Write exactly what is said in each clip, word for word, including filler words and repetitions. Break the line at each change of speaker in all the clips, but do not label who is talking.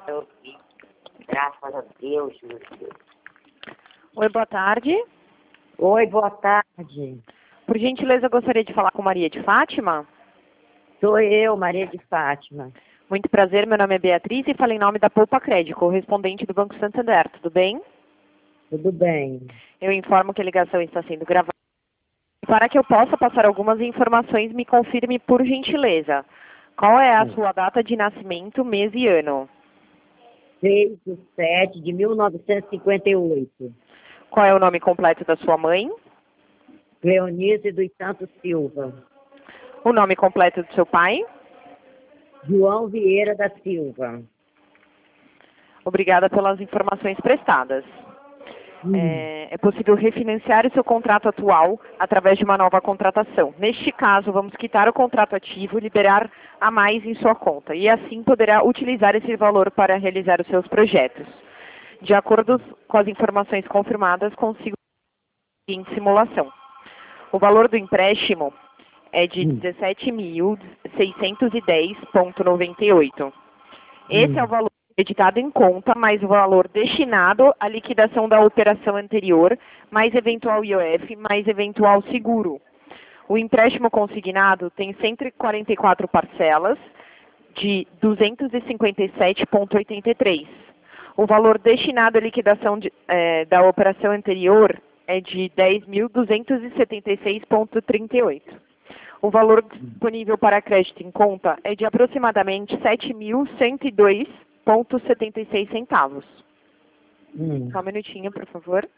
Eu, graças a Deus, meu Deus.
Oi, boa tarde.
Oi, boa tarde.
Por gentileza, eu gostaria de falar com Maria de Fátima.
Sou eu, Maria de Fátima.
Muito prazer, meu nome é Beatriz e falo em nome da Poupa Crédito, correspondente do Banco Santander. Tudo bem?
Tudo bem.
Eu informo que a ligação está sendo gravada. Para que eu possa passar algumas informações, me confirme por gentileza. Qual é a
Sim.
sua data de nascimento, mês e ano?
seis de sete de mil novecentos e cinquenta e oito.
Qual é o nome completo da sua mãe?
Cleonice dos Santos Silva.
O nome completo do seu pai?
João Vieira da Silva.
Obrigada pelas informações prestadas.
Hum.
É, é possível refinanciar o seu contrato atual através de uma nova contratação. Neste caso, vamos quitar o contrato ativo e liberar a mais em sua conta. E assim poderá utilizar esse valor para realizar os seus projetos. De acordo com as informações confirmadas, consigo em simulação. O valor do empréstimo é de
Hum.
dezessete mil seiscentos e dez vírgula noventa e oito. Esse é o valor acreditado em conta, mais o valor destinado à liquidação da operação anterior, mais eventual I O F, mais eventual seguro. O empréstimo consignado tem cento e quarenta e quatro parcelas de duzentos e cinquenta e sete vírgula oitenta e três. O valor destinado à liquidação de, eh, da operação anterior é de dez mil duzentos e setenta e seis vírgula trinta e oito. O valor disponível para crédito em conta é de aproximadamente sete mil cento e dois vírgula setenta e seis centavos.
Hum.
Só um minutinho, por favor.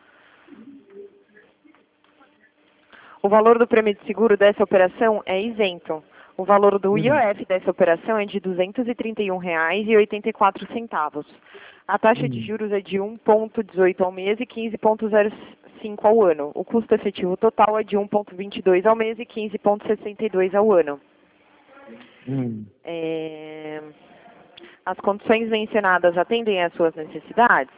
O valor do prêmio de seguro dessa operação é isento. O valor do I O F dessa operação é de duzentos e trinta e um reais e oitenta e quatro centavos. A taxa de juros é de um vírgula dezoito ao mês e quinze vírgula zero cinco ao ano. O custo efetivo total é de um vírgula vinte e dois ao mês e quinze vírgula sessenta e dois ao ano.
Hum.
É... As condições mencionadas atendem às suas necessidades?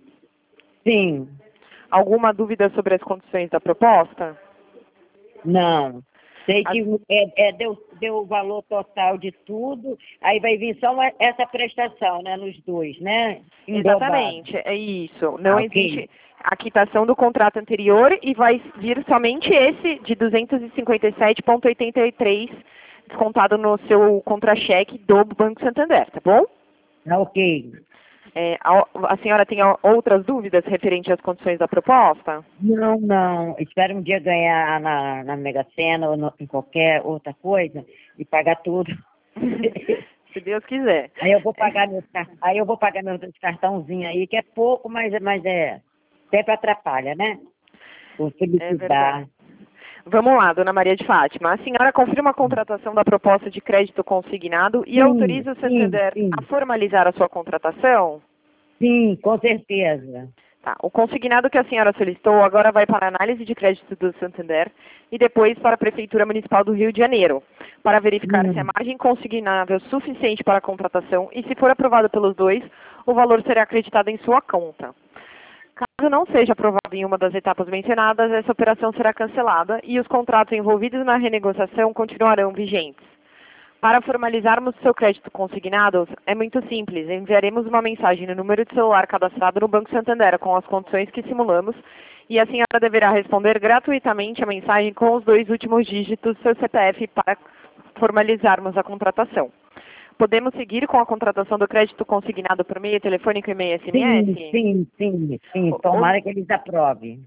Sim.
Alguma dúvida sobre as condições da proposta?
Não. Sei
As-
que é, é, deu, deu o valor total de tudo, aí vai vir só uma- essa prestação, né, nos dois, né? Englobado.
Exatamente, é isso. Não
Ah, ok.
existe a quitação do contrato anterior e vai vir somente esse de duzentos e cinquenta e sete vírgula oitenta e três descontado no seu contra-cheque do Banco Santander, tá bom?
Ah, ok.
É, a, a senhora tem a- outras dúvidas referentes às condições da proposta?
Não, não. Espero um dia ganhar na, na Mega Sena ou no- em qualquer outra coisa e pagar tudo.
Se Deus quiser.
Aí eu vou pagar meus car- aí eu vou pagar meus cartãozinhos aí, que é pouco, mas, mas é sempre atrapalha, né? Por
É
felicidade.
verdade. Vamos lá, dona Maria de Fátima. A senhora confirma a contratação da proposta de crédito consignado e
Sim,
autoriza o
sim,
Santander
sim.
a formalizar a sua contratação?
Sim, com certeza.
Tá. O consignado que a senhora solicitou agora vai para a análise de crédito do Santander e depois para a Prefeitura Municipal do Rio de Janeiro, para verificar
Hum.
se a margem consignável é suficiente para a contratação e, se for aprovado pelos dois, o valor será acreditado em sua conta. Caso não seja aprovado em uma das etapas mencionadas, essa operação será cancelada e os contratos envolvidos na renegociação continuarão vigentes. Para formalizarmos seu crédito consignado, é muito simples. Enviaremos uma mensagem no número de celular cadastrado no Banco Santander com as condições que simulamos e a senhora deverá responder gratuitamente a mensagem com os dois últimos dígitos do seu C P F para formalizarmos a contratação. Podemos seguir com a contratação do crédito consignado por meio telefônico e meio S M S?
Sim, sim, sim, sim.
O-
Tomara que eles aprovem.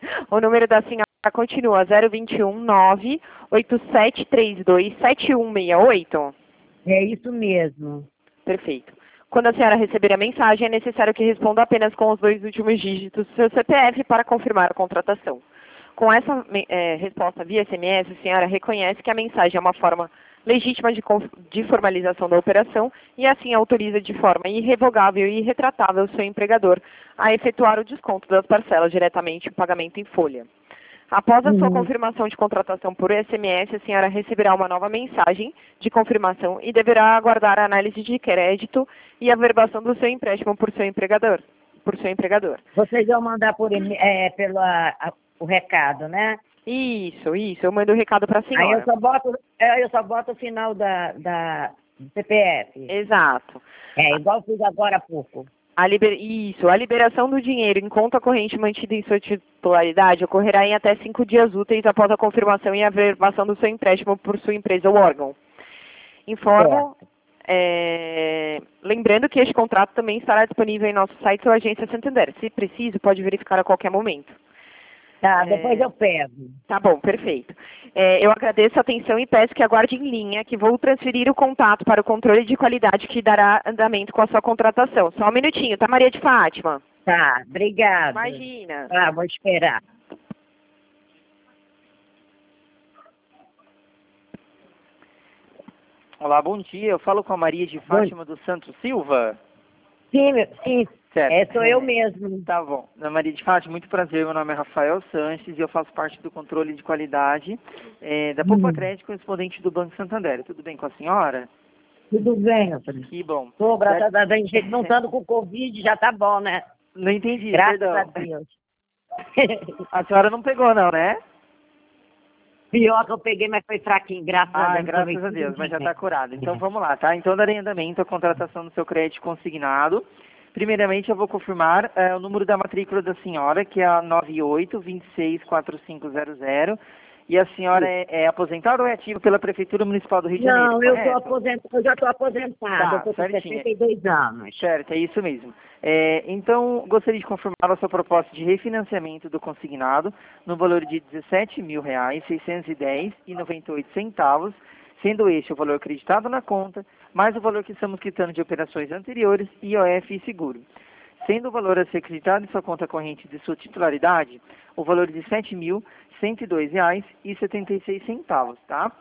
O número da senhora continua zero vinte e um, nove oito sete três dois sete um seis oito?
É isso mesmo.
Perfeito. Quando a senhora receber a mensagem, é necessário que responda apenas com os dois últimos dígitos do seu C P F para confirmar a contratação. Com essa eh, resposta via S M S, a senhora reconhece que a mensagem é uma forma legítima de, conf- de formalização da operação e assim autoriza de forma irrevogável e irretratável o seu empregador a efetuar o desconto das parcelas diretamente o pagamento em folha. Após a sua
Uhum.
confirmação de contratação por S M S, a senhora receberá uma nova mensagem de confirmação e deverá aguardar a análise de crédito e a verbação do seu empréstimo por seu empregador. Por seu empregador.
Vocês vão mandar por, e- é, pelo a- a- o recado, né?
Isso, isso. Eu mando o recado para a
Aí eu
senhora.
só boto, é, eu só boto o final da, da, C P F.
Exato.
É, igual fiz agora há pouco.
A liber... Isso, a liberação do dinheiro em conta corrente mantida em sua titularidade ocorrerá em até cinco dias úteis após a confirmação e averbação do seu empréstimo por sua empresa ou órgão. Informo, é... lembrando que este contrato também estará disponível em nosso site ou agência Santander. Se preciso, pode verificar a qualquer momento.
Tá, depois
É...
eu pego.
Tá bom, perfeito. É, eu agradeço a atenção e peço que aguarde em linha, que vou transferir o contato para o controle de qualidade que dará andamento com a sua contratação. Só um minutinho, tá, Maria de Fátima?
Tá, obrigada.
Imagina.
Tá, vou esperar.
Olá, bom dia. Eu falo com a Maria de Fátima dos Santos Silva.
Sim, meu- sim,
Certo.
é, sou eu mesmo.
Tá bom. Ana Maria de Fátima, muito prazer. Meu nome é Rafael Sanches e eu faço parte do controle de qualidade é, da Poupa
Hum.
Crédito, correspondente do Banco Santander. Tudo bem com a senhora?
Tudo bem, Antônio.
Que bom.
Tô, graças a Deus, gente não estando com Covid, já tá bom, né?
Não entendi,
Graças
perdão.
a Deus.
A senhora não pegou não, né?
Pior que eu peguei, mas foi fraquinho, graças a
Ah,
Deus.
graças
tomei
a
tudo
Deus,
de
mas já
bem.
está curado. Então vamos lá, tá? Então darei andamento à contratação do seu crédito consignado. Primeiramente eu vou confirmar eh, o número da matrícula da senhora, que é a nove oito dois seis quatro cinco zero zero. E a senhora é, é aposentada ou é ativa pela Prefeitura Municipal do Rio de Janeiro?
Não, eu, tô
correto?
aposent... eu já estou aposentada,
Tá,
eu estou com
certinho.
sessenta e dois anos.
Certo, é isso mesmo. É, então, gostaria de confirmar a sua proposta de refinanciamento do consignado no valor de dezessete mil reais, seiscentos e dez reais e noventa e oito centavos, sendo este o valor acreditado na conta, mais o valor que estamos quitando de operações anteriores, I O F e seguro. Sendo o valor a ser acreditado em sua conta corrente de sua titularidade, o valor de sete mil cento e dois reais e setenta e seis centavos, tá?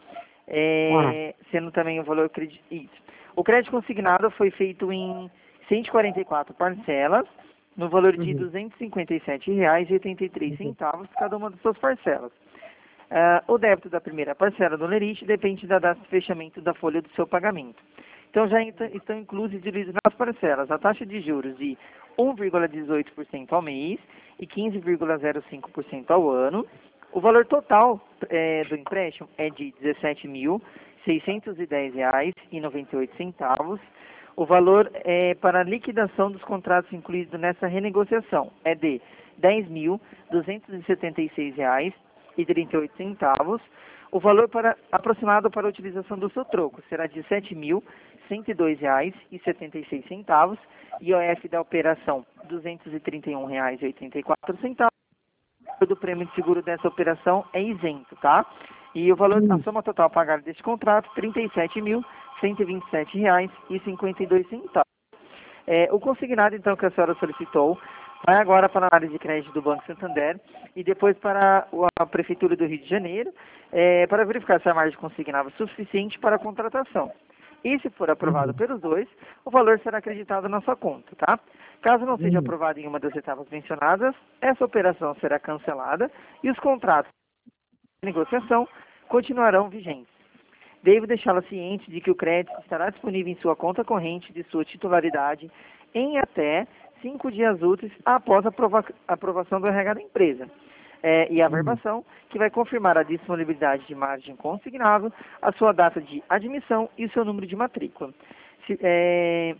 É, sendo também o valor acreditado. Isso. O crédito consignado foi feito em cento e quarenta e quatro parcelas, no valor de
Uhum.
duzentos e cinquenta e sete reais e oitenta e três centavos cada uma das suas parcelas. Ah, o débito da primeira parcela do Lerite depende da data de fechamento da folha do seu pagamento. Então já ent- estão inclusos e divididos nas parcelas a taxa de juros de um vírgula dezoito por cento ao mês e quinze vírgula zero cinco por cento ao ano. O valor total eh, do empréstimo é de dezessete mil seiscentos e dez reais e noventa e oito centavos. O valor é para a liquidação dos contratos incluídos nessa renegociação é de dez mil duzentos e setenta e seis reais e trinta e oito centavos. O valor para, aproximado para a utilização do seu troco será de sete mil cento e dois reais e setenta e seis centavos. I O F da operação duzentos e trinta e um reais e oitenta e quatro centavos. O do prêmio de seguro dessa operação é isento, tá? E o valor, a soma total a pagar deste contrato, trinta e sete mil cento e vinte e sete reais e cinquenta e dois centavos. É, o consignado, então, que a senhora solicitou, vai agora para a análise de crédito do Banco Santander e depois para a Prefeitura do Rio de Janeiro, é, para verificar se a margem consignada é suficiente para a contratação. E se for aprovado pelos dois, o valor será acreditado na sua conta, tá? Caso não seja aprovado em uma das etapas mencionadas, essa operação será cancelada e os contratos de negociação continuarão vigentes. Devo deixá-la ciente de que o crédito estará disponível em sua conta corrente de sua titularidade em até cinco dias úteis após a aprova- aprovação do R H da empresa. É, e a averbação, que vai confirmar a disponibilidade de margem consignável, a sua data de admissão e o seu número de matrícula. Se, é,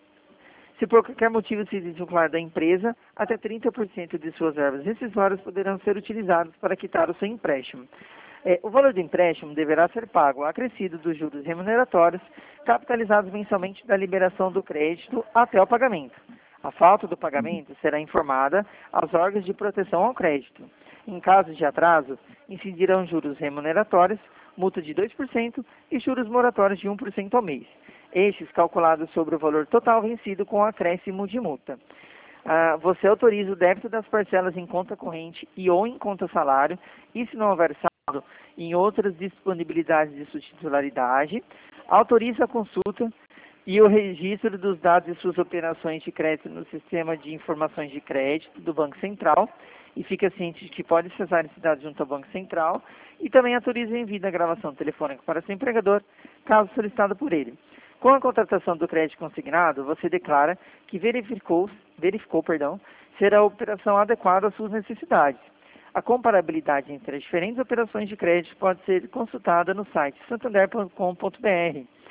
se por qualquer motivo se desvincular da empresa, até trinta por cento de suas verbas rescisórias poderão ser utilizadas para quitar o seu empréstimo. É, o valor do empréstimo deverá ser pago acrescido dos juros remuneratórios, capitalizados mensalmente da liberação do crédito até o pagamento. A falta do pagamento será informada aos órgãos de proteção ao crédito. Em caso de atraso, incidirão juros remuneratórios, multa de dois por cento e juros moratórios de um por cento ao mês. Estes calculados sobre o valor total vencido com acréscimo de multa. Ah, você autoriza o débito das parcelas em conta corrente e ou em conta salário, e se não houver saldo, em outras disponibilidades de sua titularidade, autoriza a consulta e o registro dos dados de suas operações de crédito no Sistema de Informações de Crédito do Banco Central, e fica ciente de que pode cessar esse dado junto ao Banco Central, e também autoriza em vida a gravação telefônica para seu empregador, caso solicitado por ele. Com a contratação do crédito consignado, você declara que verificou, verificou perdão, ser a operação adequada às suas necessidades. A comparabilidade entre as diferentes operações de crédito pode ser consultada no site santander ponto com ponto br.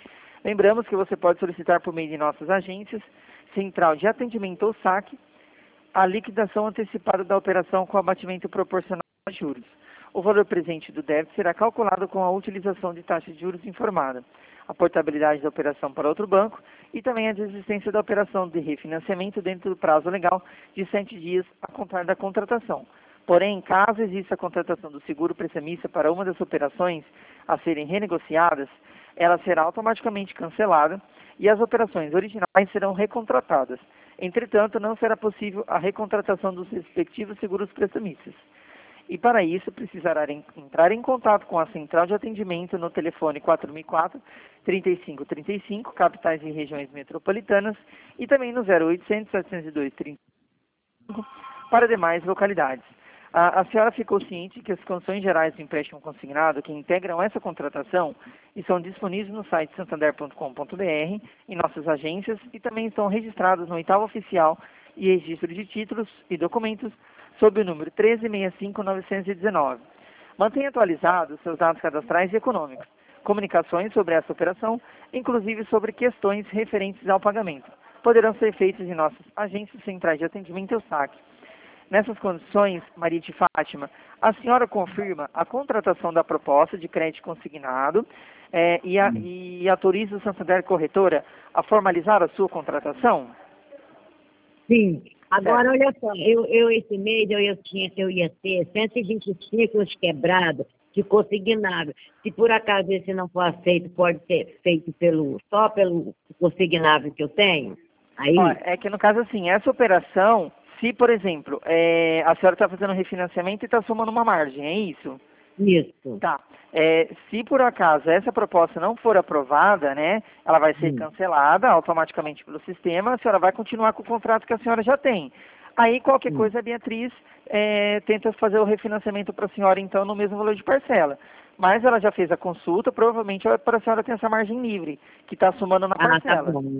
Lembramos que você pode solicitar por meio de nossas agências, Central de Atendimento ou saque, a liquidação antecipada da operação com abatimento proporcional a juros. O valor presente do débito será calculado com a utilização de taxa de juros informada, a portabilidade da operação para outro banco e também a desistência da operação de refinanciamento dentro do prazo legal de sete dias a contar da contratação. Porém, caso exista a contratação do seguro prestamista para uma das operações a serem renegociadas, ela será automaticamente cancelada e as operações originais serão recontratadas. Entretanto, não será possível a recontratação dos respectivos seguros prestamistas. E para isso, precisará em, entrar em contato com a Central de Atendimento no telefone quatro mil e quatro, trinta e cinco trinta e cinco, capitais e regiões metropolitanas, e também no zero oitocentos, setecentos e dois, trinta e cinco para demais localidades. A, a senhora ficou ciente que as condições gerais do empréstimo consignado que integram essa contratação estão disponíveis no site santander ponto com ponto br, em nossas agências, e também estão registrados no oitavo oficial e registro de títulos e documentos sob o número treze sessenta e cinco, novecentos e dezenove. Mantenha atualizados seus dados cadastrais e econômicos, comunicações sobre essa operação, inclusive sobre questões referentes ao pagamento. Poderão ser feitas em nossas agências centrais de atendimento e saque. Nessas condições, Maria de Fátima, a senhora confirma a contratação da proposta de crédito consignado eh, e, a, e autoriza o Santander Corretora a formalizar a sua contratação?
Sim. Agora, olha só, eu, eu esse mês eu, eu tinha que eu ia ter cento e vinte e cinco quebrados de consignado. Se por acaso esse não for aceito, pode ser feito pelo, só pelo consignado que eu tenho? Aí...
Olha, é que no caso assim, essa operação, se por exemplo, é, a senhora está fazendo refinanciamento e está somando uma margem, é isso?
Isso.
Tá. É, se por acaso essa proposta não for aprovada, né, ela vai ser
hum.
cancelada automaticamente pelo sistema, a senhora vai continuar com o contrato que a senhora já tem. Aí qualquer
hum.
coisa a Beatriz é, tenta fazer o refinanciamento para a senhora então no mesmo valor de parcela. Mas ela já fez a consulta, provavelmente para a senhora ter essa margem livre, que está somando na parcela.
Ah, tá bom.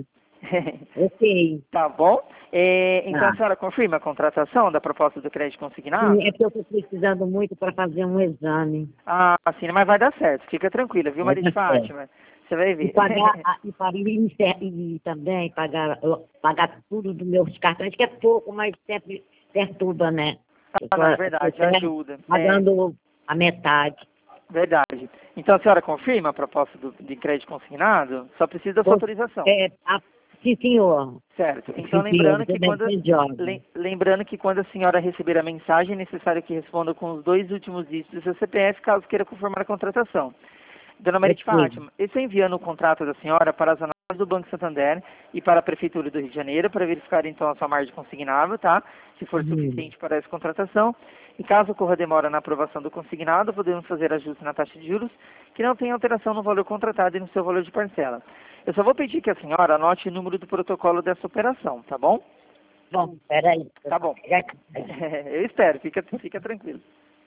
Ok.
Tá bom? É, então
Ah.
a senhora confirma a contratação da proposta do crédito consignado?
Sim, é que eu estou precisando muito para fazer um exame.
Ah, sim, mas vai dar certo, fica tranquila, viu, Maria de Fátima? Você vai ver.
E, pagar, e, pagar, e também pagar, pagar tudo dos meus cartões, que é pouco, mas sempre perturba, né?
Ah, não, é verdade, ajuda.
Pagando é. a metade.
Verdade. Então a senhora confirma a proposta do, de crédito consignado? Só precisa da sua autorização.
É, a, sim, senhor.
Certo. Então
sim,
lembrando,
senhor,
que quando, le, lembrando que quando a senhora receber a mensagem, é necessário que responda com os dois últimos dígitos do seu C P F, caso queira conformar a contratação. Dona Maria de Fátima, eu estou enviando o contrato da senhora para as análises do Banco Santander e para a Prefeitura do Rio de Janeiro, para verificar então a sua margem consignável, tá? Se for
Hum.
suficiente para essa contratação. E caso ocorra demora na aprovação do consignado, podemos fazer ajuste na taxa de juros, que não tem alteração no valor contratado e no seu valor de parcela. Eu só vou pedir que a senhora anote o número do protocolo dessa operação, tá bom?
Bom, peraí.
Tá bom. Eu espero, fica, fica tranquilo.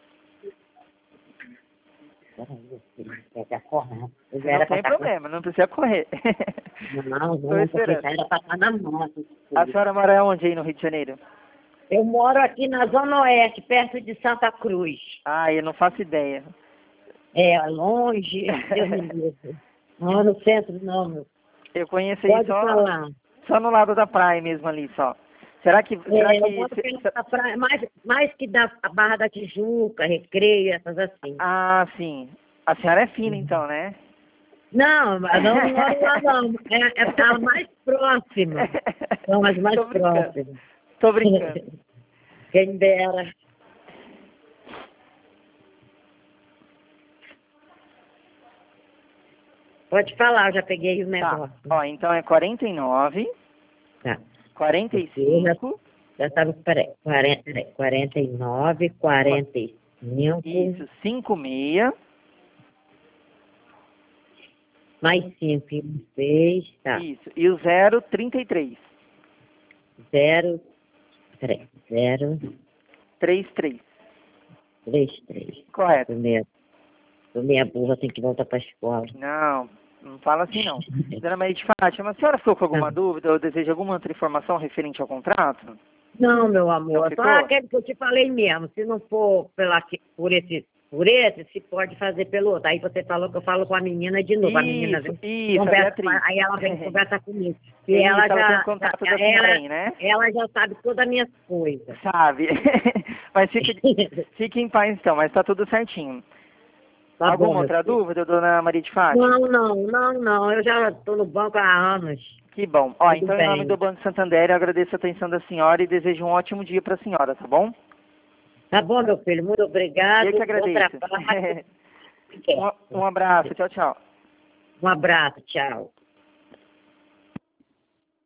Peraí, correr.
Não tem problema, não precisa correr.
Não, não, porque era para estar na mão.
A senhora mora onde aí no Rio de Janeiro?
Eu moro aqui na Zona Oeste, perto de Santa Cruz.
Ah, eu não faço ideia.
É, longe, Deus me livre. Não, no centro não, meu.
Eu conheço aí
Pode
só,
falar.
só no lado da praia mesmo ali, só. Será que... Será
É,
que
eu moro
cê,
perto da praia, mais, mais que da Barra da Tijuca, Recreio, essas assim.
Ah, sim. A senhora é fina então, né?
Não, não, não moro lá não. É, é a mais próxima. São as mais
Tô brincando.
próximas.
Tô brincando.
Quem dera. Pode falar, eu já peguei o negócio.
Tá. Ó, então é quarenta e nove,
Tá.
quarenta e cinco...
Já estava, peraí, quarenta, quarenta e nove, quarenta e cinco...
Isso, cinquenta e seis...
Mais cinco e um, seis, tá.
Isso, e o zero, trinta e três.
Zero, peraí, zero...
trinta e três.
Três, três.
Correto.
Minha, minha burra tem que voltar para a escola.
Não, não fala assim não. Dona Maria de Fátima, a senhora ficou com alguma dúvida ou deseja alguma outra informação referente ao contrato?
Não, meu amor,
Não
só aquele que eu te falei mesmo. Se não for pela, por esse por esse, se pode fazer pelo outro. Aí você falou que eu falo com a menina de novo.
Isso,
a menina vem,
isso,
conversa,
Beatriz.
aí ela vem conversar comigo. E
Isso,
ela
ela
já,
tem contato
já
da
ela,
mãe, né?
ela já sabe todas as minhas coisas.
Sabe. Mas fique, fique em paz então, mas tá tudo certinho.
Tá
Alguma
bom,
outra
meu filho.
dúvida, dona Maria de Fátima?
Não, não, não, não. Eu já estou no banco há anos.
Que bom. Ó,
Tudo
então
bem.
em nome do Banco Santander, eu agradeço a atenção da senhora e desejo um ótimo dia para a senhora, tá bom?
Tá bom, meu filho. Muito obrigado.
Eu que
Bom
agradeço.
trabalho.
um, um abraço. Tchau, tchau.
Um abraço. Tchau.